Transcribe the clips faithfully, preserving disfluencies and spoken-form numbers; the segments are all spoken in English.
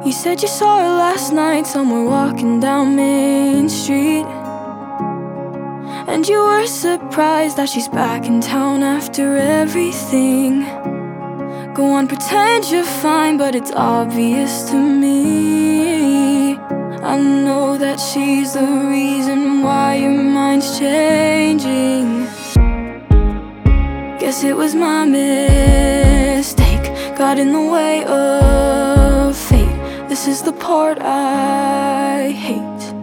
You said you saw her last night somewhere walking down Main Street, and you were surprised that she's back in town after everything. Go on, pretend you're fine, but it's obvious to me. I know that she's the reason why your mind's changing. Guess it was my mistake, got in the way of fate. This is the part I hate.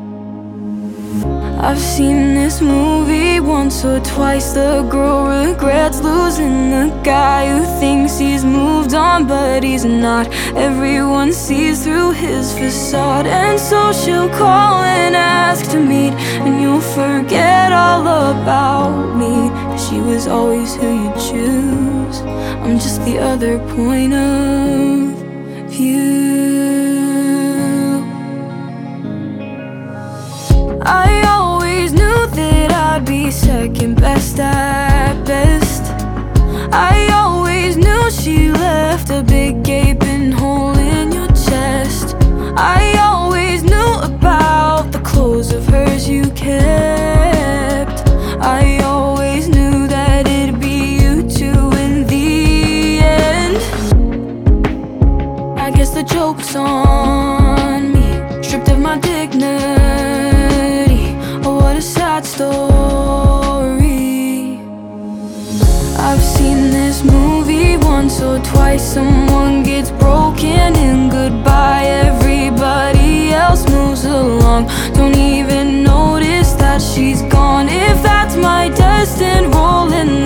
I've seen this movie once or twice. The girl regrets losing the guy who thinks he's moved on, but he's not. Everyone sees through his facade, and so she'll call and ask to meet, and you'll forget all about me, 'cause she was always who you choose. I'm just the other point of view. I always knew that I'd be second best at best. I always knew she left a big gaping hole in your chest. I always knew about the clothes of hers you kept. I always knew that it'd be you two in the end. I guess the joke's on me, stripped of my dignity. Oh, what a sad story. I've seen this movie once or twice. Someone gets broken and goodbye, everybody else moves along. Don't even notice that she's gone. If that's my destined role in